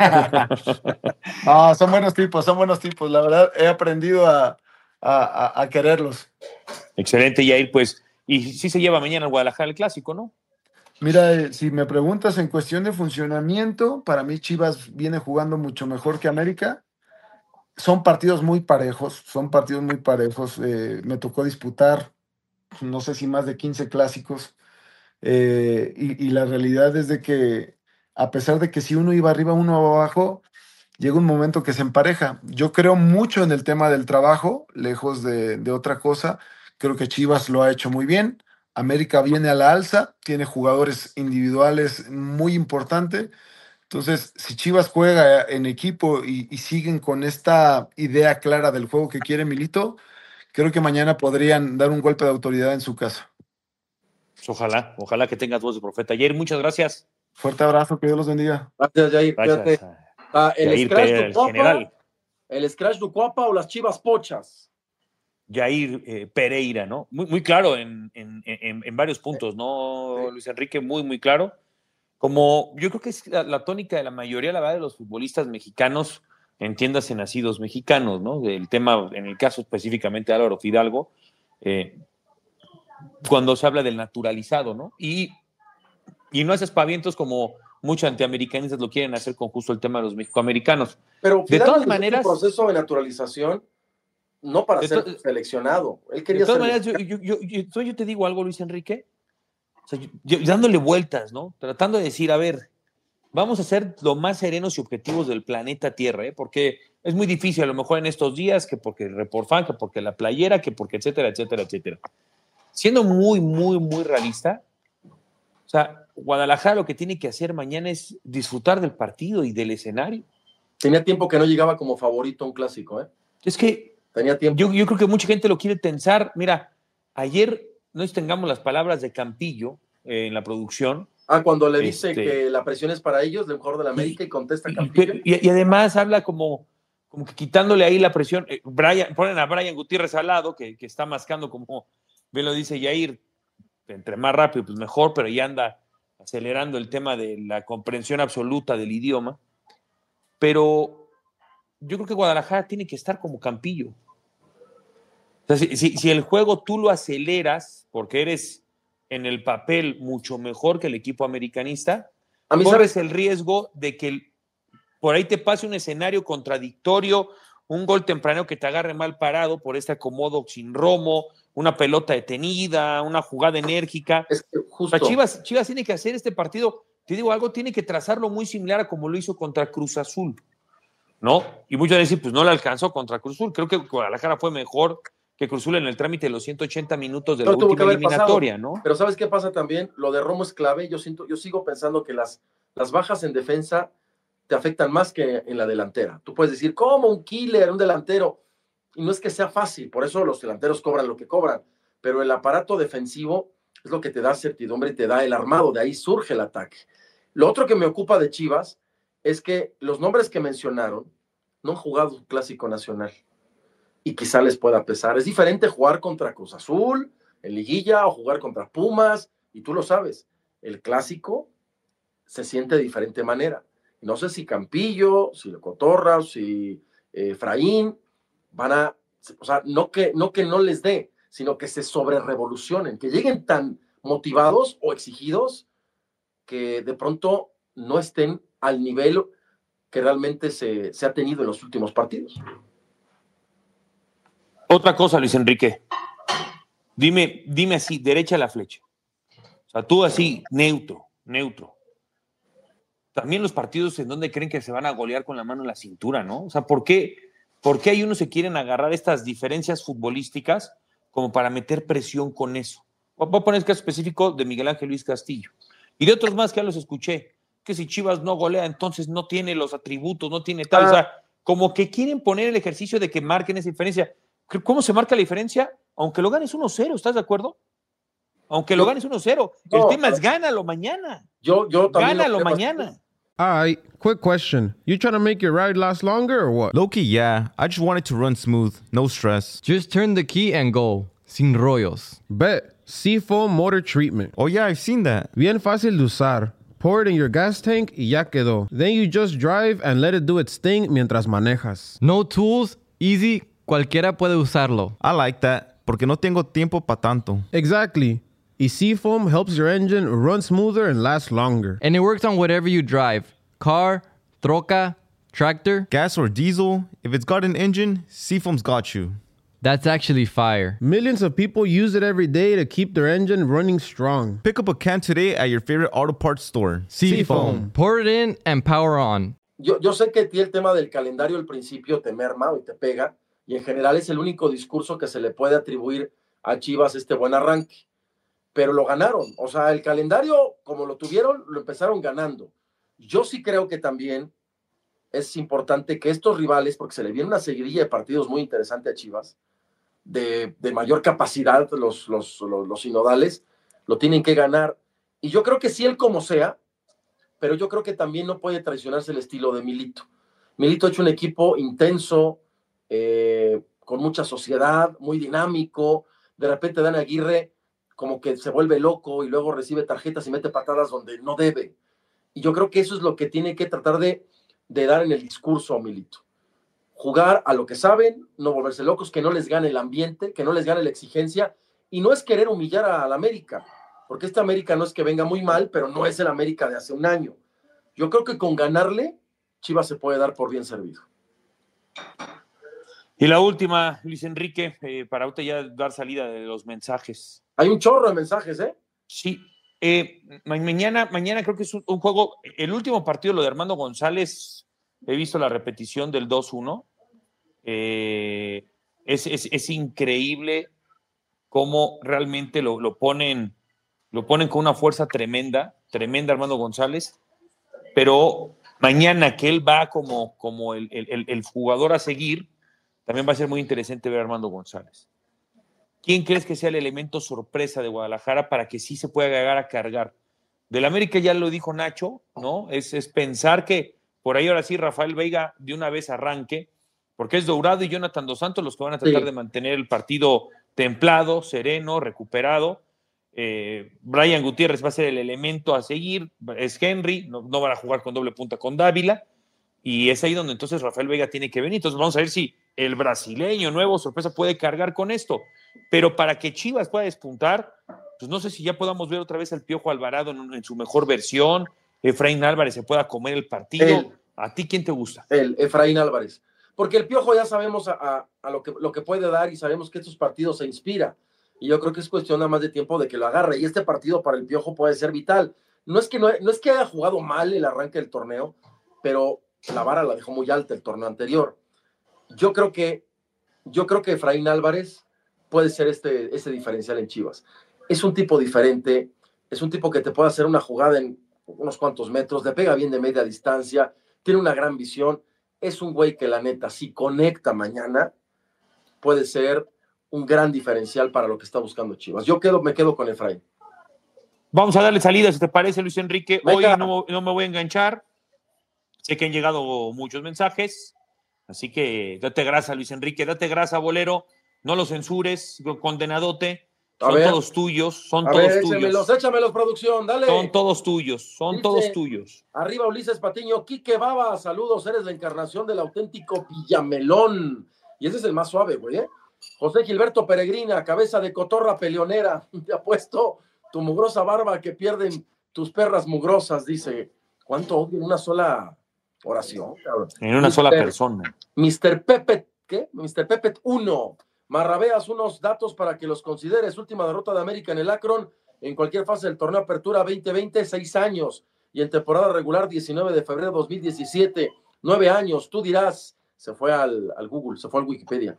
No, son buenos tipos, la verdad, he aprendido a quererlos. Excelente, Yair, pues, y sí se lleva mañana al Guadalajara el clásico, ¿no? Mira, si me preguntas en cuestión de funcionamiento, para mí Chivas viene jugando mucho mejor que América. Son partidos muy parejos. Me tocó disputar, no sé si más de 15 clásicos. Y la realidad es de que, a pesar de que si uno iba arriba, uno iba abajo, llega un momento que se empareja. Yo creo mucho en el tema del trabajo, lejos de otra cosa. Creo que Chivas lo ha hecho muy bien. América viene a la alza, tiene jugadores individuales muy importantes. Entonces, si Chivas juega en equipo y siguen con esta idea clara del juego que quiere Milito, creo que mañana podrían dar un golpe de autoridad en su casa. Ojalá que tengas voz de profeta. Yair, muchas gracias. Fuerte abrazo, que Dios los bendiga. Gracias, Yair. Gracias. El Scratch du Cuapa o las Chivas Pochas. Yair Pereira, ¿no? Muy claro en varios puntos, ¿no, Luis Enrique? Muy claro. Como yo creo que es la tónica de la mayoría, la verdad, de los futbolistas mexicanos, entiéndase nacidos mexicanos, ¿no? Del tema, en el caso específicamente de Álvaro Fidalgo, cuando se habla del naturalizado, ¿no? Y no es aspavientos como muchos antiamericanistas lo quieren hacer con justo el tema de los mexicoamericanos. Pero de todas maneras, un proceso de naturalización no para ser seleccionado. Él quería de todas maneras, yo te digo algo, Luis Enrique, o sea, yo dándole vueltas, ¿no? Tratando de decir, a ver, vamos a ser lo más serenos y objetivos del planeta Tierra, ¿eh? Porque es muy difícil a lo mejor en estos días, que porque el Report Fan, que porque la playera, que porque etcétera. Siendo muy realista, o sea, Guadalajara lo que tiene que hacer mañana es disfrutar del partido y del escenario. Tenía tiempo que no llegaba como favorito a un clásico, ¿eh? Es que tenía tiempo. Yo creo que mucha gente lo quiere tensar. Mira, ayer no tengamos las palabras de Campillo en la producción. Cuando le dice que la presión es para ellos, del jugador de la América, y contesta Campillo. Y además habla como que quitándole ahí la presión. Ponen a Brian Gutiérrez al lado, que está mascando como bien lo dice Yair, entre más rápido, pues mejor, pero ya anda acelerando el tema de la comprensión absoluta del idioma. Pero yo creo que Guadalajara tiene que estar como Campillo. O sea, si el juego tú lo aceleras, porque eres en el papel mucho mejor que el equipo americanista, corres el riesgo de que por ahí te pase un escenario contradictorio, un gol temprano que te agarre mal parado por este acomodo sin Romo, una pelota detenida, una jugada enérgica. Es que justo. O sea, Chivas tiene que hacer este partido, te digo algo, tiene que trazarlo muy similar a como lo hizo contra Cruz Azul, ¿no? Y muchos dicen, pues no le alcanzó contra Cruz Azul. Creo que Guadalajara fue mejor que Cruz Azul en el trámite de los 180 minutos de la última eliminatoria, pasado, ¿no? Pero ¿sabes qué pasa también? Lo de Romo es clave. Yo sigo pensando que las bajas en defensa te afectan más que en la delantera. Tú puedes decir, ¿cómo un killer, un delantero? Y no es que sea fácil, por eso los delanteros cobran lo que cobran, pero el aparato defensivo es lo que te da certidumbre y te da el armado, de ahí surge el ataque. Lo otro que me ocupa de Chivas es que los nombres que mencionaron no han jugado Clásico Nacional y quizá les pueda pesar. Es diferente jugar contra Cruz Azul en liguilla o jugar contra Pumas, y tú lo sabes, el Clásico se siente de diferente manera. No sé si Campillo, si Cotorra, si Efraín van a, o sea, no que no les dé, sino que se sobrerevolucionen, que lleguen tan motivados o exigidos que de pronto no estén al nivel que realmente se ha tenido en los últimos partidos. Otra cosa, Luis Enrique, dime así, derecha a la flecha. O sea, tú así, neutro. También los partidos en donde creen que se van a golear con la mano en la cintura, ¿no? O sea, ¿por qué hay unos se quieren agarrar estas diferencias futbolísticas como para meter presión con eso? Voy a poner el caso específico de Miguel Ángel Luis Castillo y de otros más que ya los escuché, que si Chivas no golea, entonces no tiene los atributos, no tiene tal, o sea, como que quieren poner el ejercicio de que marquen esa diferencia. ¿Cómo se marca la diferencia? Aunque lo ganes 1-0, ¿estás de acuerdo? Aunque lo ganes 1-0, el tema es gánalo mañana. Yo también gánalo mañana. All right, quick question. You trying to make your ride last longer or what? Low-key, yeah. I just want it to run smooth, no stress. Just turn the key and go. Sin rollos. Bet. Seafoam Motor Treatment. Oh yeah, I've seen that. Bien fácil de usar. Pour it in your gas tank y ya quedó. Then you just drive and let it do its thing mientras manejas. No tools, easy, cualquiera puede usarlo. I like that, porque no tengo tiempo pa' tanto. Exactly. Y Seafoam helps your engine run smoother and last longer. And it works on whatever you drive. Car, troca, tractor. Gas or diesel, if it's got an engine, Seafoam's got you. That's actually fire. Millions of people use it every day to keep their engine running strong. Pick up a can today at your favorite auto parts store. Seafoam. Pour it in and power on. Yo sé que a ti el tema del calendario al principio te merma y te pega, y en general es el único discurso que se le puede atribuir a Chivas este buen arranque. Pero lo ganaron. O sea, el calendario, como lo tuvieron, lo empezaron ganando. Yo sí creo que también es importante que estos rivales, porque se le viene una seguidilla de partidos muy interesante a Chivas, de mayor capacidad, los sinodales, lo tienen que ganar. Y yo creo que sí, él como sea, pero yo creo que también no puede traicionarse el estilo de Milito. Milito ha hecho un equipo intenso, con mucha sociedad, muy dinámico. De repente Dan Aguirre como que se vuelve loco y luego recibe tarjetas y mete patadas donde no debe. Y yo creo que eso es lo que tiene que tratar de dar en el discurso a Milito. Jugar a lo que saben, no volverse locos, que no les gane el ambiente, que no les gane la exigencia, y no es querer humillar a la América, porque esta América no es que venga muy mal, pero no es el América de hace un año. Yo creo que con ganarle, Chivas se puede dar por bien servido. Y la última, Luis Enrique, para ahorita ya dar salida de los mensajes. Hay un chorro de mensajes, ¿eh? Sí. Mañana creo que es un juego, el último partido, lo de Armando González, he visto la repetición del 2-1. Es increíble cómo realmente lo ponen con una fuerza tremenda Armando González, pero mañana que él va como el jugador a seguir, también va a ser muy interesante ver a Armando González. ¿Quién crees que sea el elemento sorpresa de Guadalajara para que sí se pueda llegar a cargar? Del América ya lo dijo Nacho, ¿no? Es pensar que por ahí ahora sí Rafael Veiga de una vez arranque, porque es Dourado y Jonathan Dos Santos los que van a tratar de mantener el partido templado, sereno, recuperado. Brian Gutiérrez va a ser el elemento a seguir, es Henry, no van a jugar con doble punta con Dávila, y es ahí donde entonces Rafael Veiga tiene que venir. Entonces vamos a ver si el brasileño nuevo sorpresa puede cargar con esto, pero para que Chivas pueda despuntar, pues no sé si ya podamos ver otra vez al Piojo Alvarado en su mejor versión, Efraín Álvarez se pueda comer el partido. ¿A ti quién te gusta? El Efraín Álvarez, porque el Piojo ya sabemos a lo que puede dar y sabemos que estos partidos se inspira. Y yo creo que es cuestión nada más de tiempo de que lo agarre. Y este partido para el Piojo puede ser vital. No es que haya jugado mal el arranque del torneo, pero la vara la dejó muy alta el torneo anterior. Yo creo que Efraín Álvarez puede ser ese diferencial en Chivas. Es un tipo diferente, es un tipo que te puede hacer una jugada en unos cuantos metros, le pega bien de media distancia, tiene una gran visión. Es un güey que la neta, si conecta mañana, puede ser un gran diferencial para lo que está buscando Chivas. Me quedo con Efraín. Vamos a darle salida, si te parece, Luis Enrique. Venga. Hoy no me voy a enganchar. Sé que han llegado muchos mensajes, así que date grasa, Luis Enrique, date grasa, bolero. No los censures, condenadote. Son todos tuyos, Échamelos, producción, dale. Son todos tuyos, todos tuyos. Arriba Ulises Patiño, Quique Baba, saludos, eres la encarnación del auténtico Villamelón. Y ese es el más suave, güey, ¿eh? José Gilberto Peregrina, cabeza de cotorra peleonera, te ha puesto tu mugrosa barba que pierden tus perras mugrosas, dice. ¿Cuánto odio en una sola oración, cabrón? En una sola persona. Mr. Pepe, ¿qué? Mr. Pepe 1. Marrabeas unos datos para que los consideres. Última derrota de América en el Akron en cualquier fase del torneo Apertura 2020, 6 años. Y en temporada regular, 19 de febrero de 2017, 9 años. Tú dirás, se fue al Google, se fue al Wikipedia.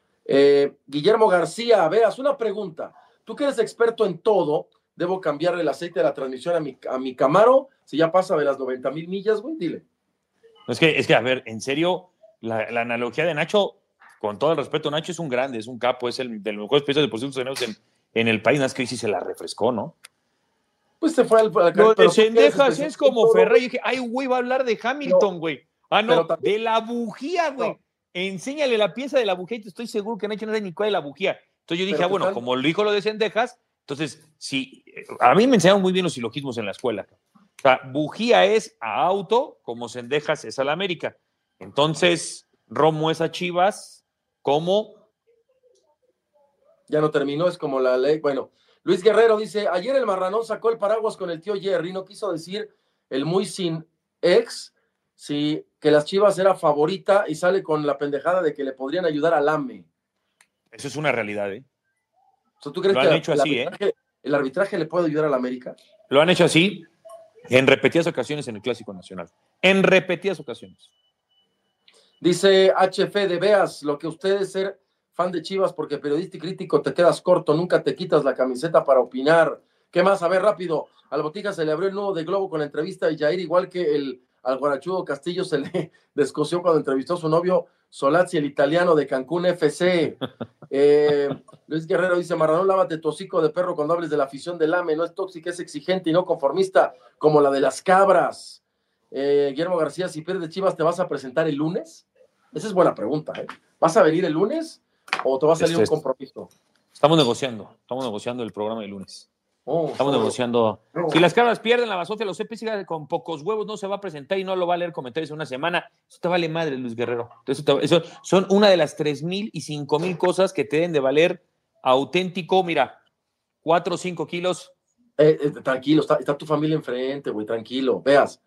Guillermo García, veas, una pregunta. Tú que eres experto en todo, ¿debo cambiarle el aceite de la transmisión a mi Camaro? Si ya pasa de las 90,000 millas, güey, dile. Es que, a ver, en serio, la analogía de Nacho, con todo el respeto, Nacho es un grande, es un capo, es el de los mejores pilotos deportivos que tenemos en el país. No es que hoy sí se la refrescó, ¿no? Pues se fue al Lo de Cendejas es como Ferrari. Dije, ay, güey, va a hablar de Hamilton, güey. De la bujía, güey. No. Enséñale la pieza de la bujía y te estoy seguro que Nacho no sabe ni cuál es la bujía. Entonces yo dije, bueno, como lo dijo lo de Cendejas, entonces, sí, a mí me enseñaron muy bien los silogismos en la escuela. O sea, bujía es a auto, como Cendejas es a la América. Entonces, Romo es a Chivas, como... Ya no terminó, es como la ley. Bueno, Luis Guerrero dice, ayer el marranón sacó el paraguas con el tío Jerry, no quiso decir el muy sin ex, sí, que las Chivas era favorita y sale con la pendejada de que le podrían ayudar al AME. Eso es una realidad, ¿eh? O sea, ¿tú crees que el arbitraje le puede ayudar al América? Lo han hecho así en repetidas ocasiones en el Clásico Nacional. En repetidas ocasiones. Dice HF de Veas, lo que usted es ser fan de Chivas porque periodista y crítico te quedas corto, nunca te quitas la camiseta para opinar. ¿Qué más? A ver, rápido. Al Botija se le abrió el nudo de globo con la entrevista y Jair, igual que al Guarachudo Castillo, se le descoció cuando entrevistó a su novio Solazzi, el italiano de Cancún FC. Luis Guerrero dice, Maradona, lávate tu hocico de perro cuando hables de la afición del AME, no es tóxica, es exigente y no conformista como la de las cabras. Guillermo García, si pierdes Chivas, ¿te vas a presentar el lunes? Esa es buena pregunta, ¿eh? ¿Vas a venir el lunes o te va a salir un compromiso? Estamos negociando el programa del lunes. Estamos negociando. Si las cabras pierden la basofia, los CP con pocos huevos no se va a presentar y no lo va a leer comentarios en una semana. Eso te vale madre, Luis Guerrero. Eso son una de las 3,000 y 5,000 cosas que te deben de valer auténtico. Mira, 4 o 5 kilos. Tranquilo, está tu familia enfrente, güey, tranquilo. Veas.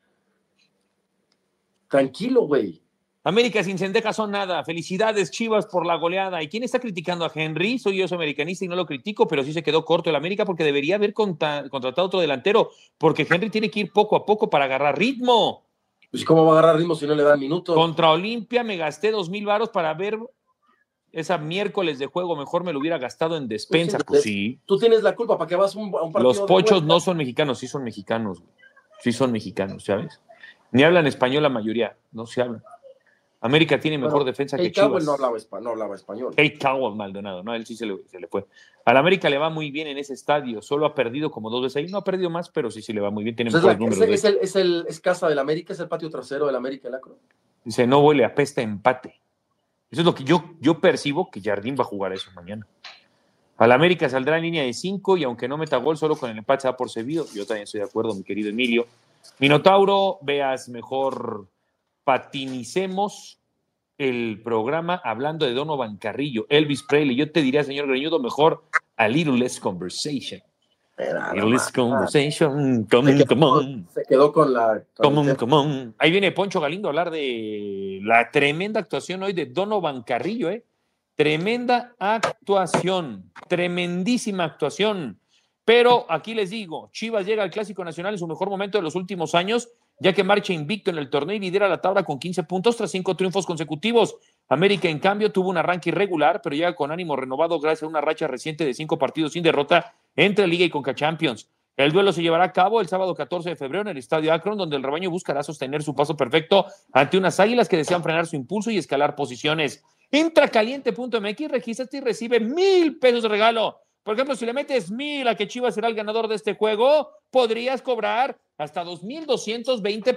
Tranquilo, güey. América sin Cendejas son nada. Felicidades, Chivas, por la goleada. ¿Y quién está criticando a Henry? Soy americanista y no lo critico, pero sí se quedó corto el América porque debería haber contratado otro delantero, porque Henry tiene que ir poco a poco para agarrar ritmo. Pues ¿cómo va a agarrar ritmo si no le dan minutos? Contra Olimpia me gasté 2,000 varos para ver esa miércoles de juego. Mejor me lo hubiera gastado en despensa. Pues sí. Tú tienes la culpa para que vas a un partido. Los pochos no son mexicanos, sí son mexicanos. Sí son mexicanos, ¿sabes? Ni hablan español la mayoría, no se hablan. América tiene mejor defensa que Chivas. No hablaba español. Kate Cowell, Maldonado, no, él sí se le fue. Al América le va muy bien en ese estadio, solo ha perdido como 2 veces ahí, no ha perdido más, pero sí le va muy bien, tiene mejores números. ¿Es casa del América? ¿Es el patio trasero del América el Acro? Dice, no huele, apesta empate. Eso es lo que yo percibo que Jardín va a jugar eso mañana. Al América saldrá en línea de 5 y aunque no meta gol, solo con el empate se da por servido. Yo también estoy de acuerdo, mi querido Emilio. Minotauro, veas mejor patinicemos el programa hablando de Donovan Carrillo, Elvis Presley. Yo te diría, señor Greñudo, mejor a little less conversation. A little less conversation. Come on. Se quedó con la... Come on. Ahí viene Poncho Galindo a hablar de la tremenda actuación hoy de Donovan Carrillo, Tremenda actuación, tremendísima actuación. Pero aquí les digo, Chivas llega al Clásico Nacional en su mejor momento de los últimos años, ya que marcha invicto en el torneo y lidera la tabla con 15 puntos tras 5 triunfos consecutivos. América, en cambio, tuvo un arranque irregular, pero llega con ánimo renovado gracias a una racha reciente de 5 partidos sin derrota entre Liga y Conca Champions. El duelo se llevará a cabo el sábado 14 de febrero en el Estadio Akron, donde el rebaño buscará sostener su paso perfecto ante unas Águilas que desean frenar su impulso y escalar posiciones. Intracaliente.mx, regístrate y recibe $1,000 de regalo. Por ejemplo, si le metes 1,000 a que Chivas será el ganador de este juego, podrías cobrar hasta $2,220.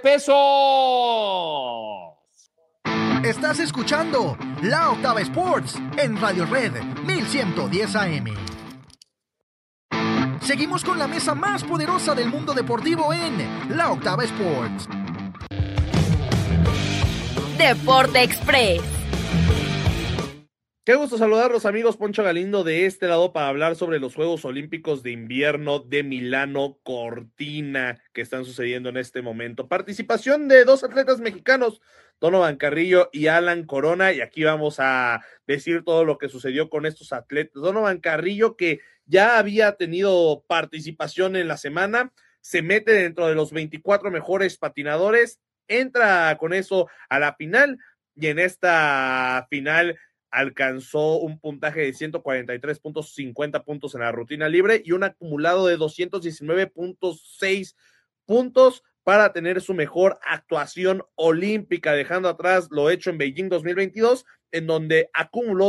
Estás escuchando La Octava Sports en Radio Red 1110 AM. Seguimos con la mesa más poderosa del mundo deportivo en La Octava Sports. Deporte Express. Qué gusto saludarlos, amigos. Poncho Galindo de este lado para hablar sobre los Juegos Olímpicos de Invierno de Milano Cortina que están sucediendo en este momento. Participación de 2 atletas mexicanos, Donovan Carrillo y Alan Corona, y aquí vamos a decir todo lo que sucedió con estos atletas. Donovan Carrillo, que ya había tenido participación en la semana, se mete dentro de los 24 mejores patinadores, entra con eso a la final, y en esta final alcanzó un puntaje de 143.50 puntos en la rutina libre y un acumulado de 219.6 puntos para tener su mejor actuación olímpica, dejando atrás lo hecho en Beijing 2022, en donde acumuló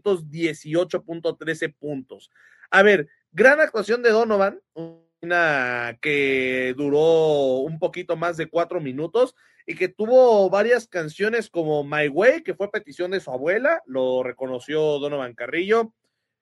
218.13 puntos. A ver, gran actuación de Donovan, una que duró un poquito más de 4 minutos, y que tuvo varias canciones como My Way, que fue petición de su abuela, lo reconoció Donovan Carrillo.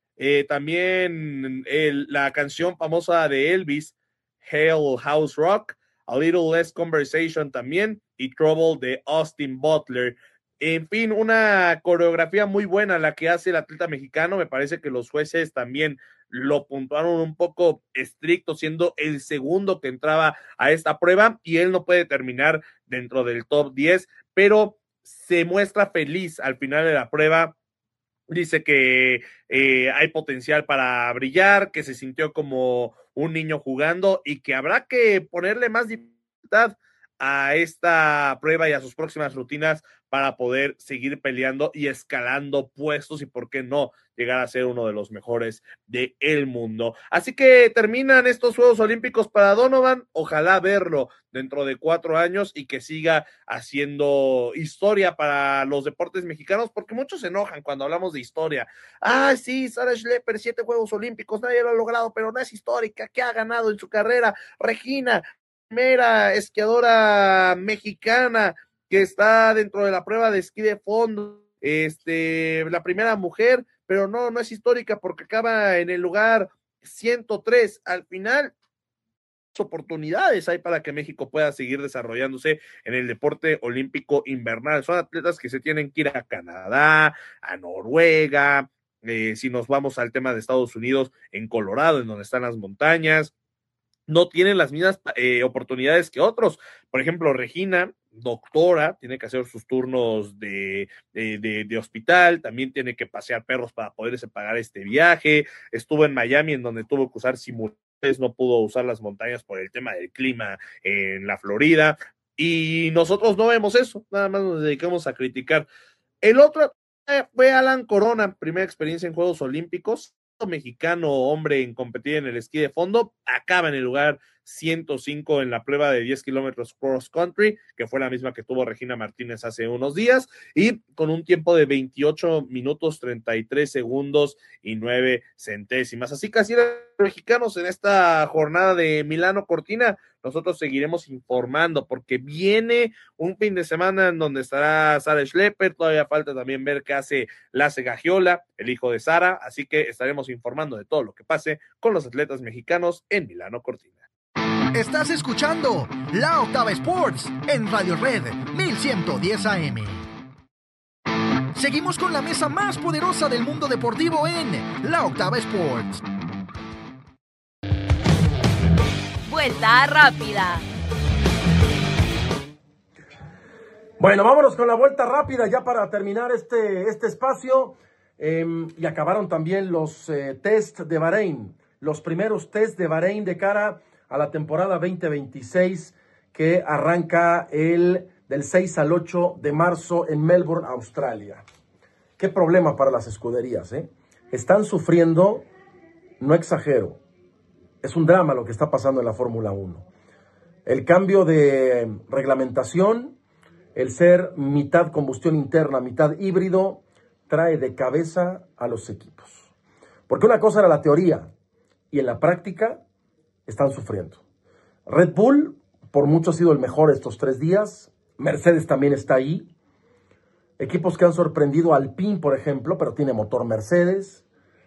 También la canción famosa de Elvis, Hail House Rock, A Little Less Conversation también, y Trouble de Austin Butler. En fin, una coreografía muy buena la que hace el atleta mexicano. Me parece que los jueces también lo puntuaron un poco estricto, siendo el segundo que entraba a esta prueba, y él no puede terminar dentro del top 10, pero se muestra feliz al final de la prueba. Dice que hay potencial para brillar, que se sintió como un niño jugando y que habrá que ponerle más dificultad a esta prueba y a sus próximas rutinas para poder seguir peleando y escalando puestos y, por qué no, llegar a ser uno de los mejores del mundo. Así que terminan estos Juegos Olímpicos para Donovan. Ojalá verlo dentro de 4 años y que siga haciendo historia para los deportes mexicanos, porque muchos se enojan cuando hablamos de historia. Ah, sí, Sarah Schlepper, 7 Juegos Olímpicos, nadie lo ha logrado, pero no es histórica. ¿Qué ha ganado en su carrera? Regina, primera esquiadora mexicana que está dentro de la prueba de esquí de fondo, la primera mujer, pero no es histórica porque acaba en el lugar 103. Al final, oportunidades hay para que México pueda seguir desarrollándose en el deporte olímpico invernal. Son atletas que se tienen que ir a Canadá, a Noruega, si nos vamos al tema de Estados Unidos, en Colorado, en donde están las montañas, no tienen las mismas oportunidades que otros. Por ejemplo, Regina, doctora, tiene que hacer sus turnos de hospital, también tiene que pasear perros para poderse pagar este viaje. Estuvo en Miami, en donde tuvo que usar simuladores, no pudo usar las montañas por el tema del clima en la Florida, y nosotros no vemos eso, nada más nos dedicamos a criticar. El otro fue Alan Corona, primera experiencia en Juegos Olímpicos, mexicano, hombre en competir en el esquí de fondo, acaba en el lugar 105 en la prueba de 10 kilómetros cross country, que fue la misma que tuvo Regina Martínez hace unos días, y con un tiempo de 28 minutos 33 segundos y 9 centésimas. Así que así eran los mexicanos en esta jornada de Milano Cortina. Nosotros seguiremos informando porque viene un fin de semana en donde estará Sara Schlepper, todavía falta también ver qué hace Lasse Gagiola, el hijo de Sara, así que estaremos informando de todo lo que pase con los atletas mexicanos en Milano Cortina. Estás escuchando La Octava Sports en Radio Red 1110 AM. Seguimos con la mesa más poderosa del mundo deportivo en La Octava Sports. Vuelta rápida. Bueno, vámonos con la vuelta rápida ya para terminar este espacio. Y acabaron también los test de Bahrein, los primeros test de Bahrein de cara a la temporada 2026 que arranca del 6 al 8 de marzo en Melbourne, Australia. Qué problema para las escuderías, ¿eh? Están sufriendo, no exagero, es un drama lo que está pasando en la Fórmula 1. El cambio de reglamentación, el ser mitad combustión interna, mitad híbrido, trae de cabeza a los equipos. Porque una cosa era la teoría y en la práctica están sufriendo. Red Bull, por mucho ha sido el mejor estos 3 días. Mercedes también está ahí. Equipos que han sorprendido, Alpine, por ejemplo, pero tiene motor Mercedes.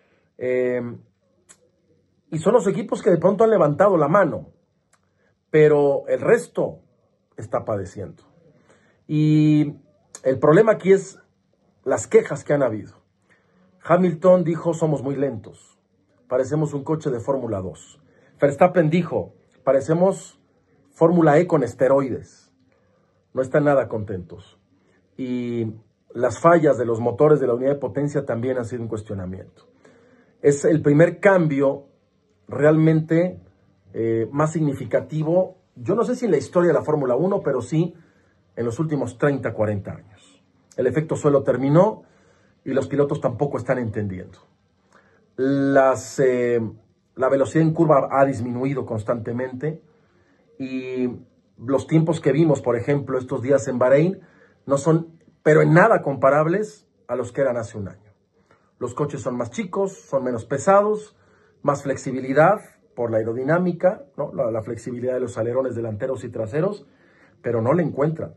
Y son los equipos que de pronto han levantado la mano. Pero el resto está padeciendo. Y el problema aquí es las quejas que han habido. Hamilton dijo, somos muy lentos. Parecemos un coche de Fórmula 2. Verstappen dijo, parecemos Fórmula E con esteroides. No están nada contentos. Y las fallas de los motores de la unidad de potencia también han sido un cuestionamiento. Es el primer cambio realmente más significativo, yo no sé si en la historia de la Fórmula 1, pero sí en los últimos 30, 40 años. El efecto suelo terminó y los pilotos tampoco están entendiendo. La velocidad en curva ha disminuido constantemente y los tiempos que vimos, por ejemplo, estos días en Bahrein, no son, pero en nada comparables a los que eran hace un año. Los coches son más chicos, son menos pesados, más flexibilidad por la aerodinámica, ¿no? La flexibilidad de los alerones delanteros y traseros, pero no le encuentran.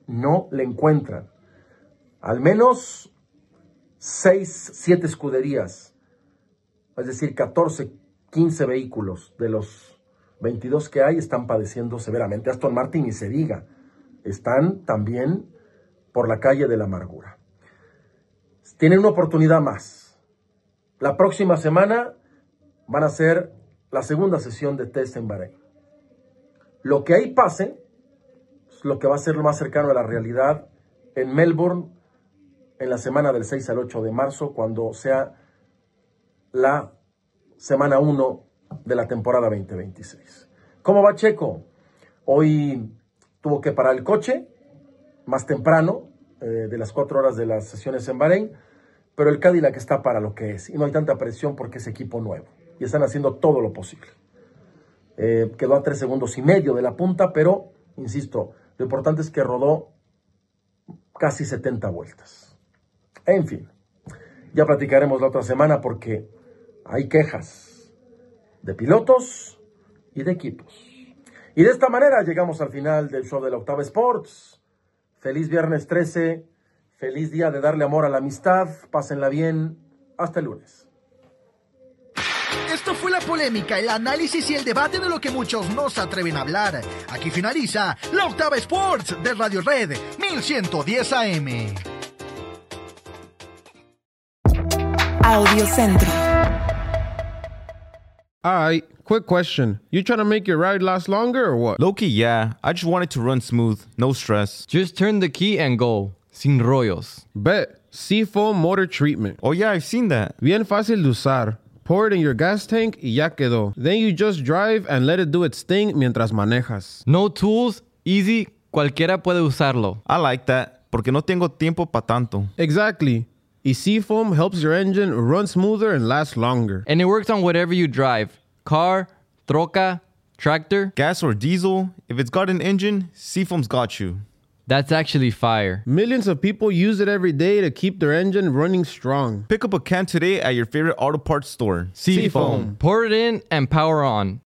Al menos 6, 7 escuderías, es decir, 14, 15 vehículos de los 22 que hay están padeciendo severamente. Aston Martin ni se diga, están también por la calle de la amargura. Tienen una oportunidad más. La próxima semana van a hacer la segunda sesión de test en Bahrein. Lo que ahí pase es lo que va a ser lo más cercano a la realidad en Melbourne en la semana del 6 al 8 de marzo, cuando sea la semana 1 de la temporada 2026. ¿Cómo va Checo? Hoy tuvo que parar el coche más temprano, de las 4 horas de las sesiones en Bahrein, pero el Cadillac está para lo que es y no hay tanta presión porque es equipo nuevo y están haciendo todo lo posible. Quedó a 3 segundos y medio de la punta, pero, insisto, lo importante es que rodó casi 70 vueltas. En fin, ya platicaremos la otra semana porque hay quejas de pilotos y de equipos. Y de esta manera llegamos al final del show de la Octava Sports. Feliz viernes 13, feliz día de darle amor a la amistad, pásenla bien, hasta el lunes. Esto fue la polémica, el análisis y el debate de lo que muchos no se atreven a hablar. Aquí finaliza la Octava Sports de Radio Red 1110 AM. Audio Centro. Alright, quick question. You trying to make your ride last longer or what? Low-key, yeah. I just want it to run smooth, no stress. Just turn the key and go. Sin rollos. Bet. Seafoam Motor Treatment. Oh yeah, I've seen that. Bien fácil de usar. Pour it in your gas tank y ya quedó. Then you just drive and let it do its thing mientras manejas. No tools, easy, cualquiera puede usarlo. I like that, porque no tengo tiempo pa' tanto. Exactly. Y Seafoam helps your engine run smoother and last longer. And it works on whatever you drive. Car, troca, tractor. Gas or diesel, if it's got an engine, Seafoam's got you. That's actually fire. Millions of people use it every day to keep their engine running strong. Pick up a can today at your favorite auto parts store. Seafoam. Pour it in and power on.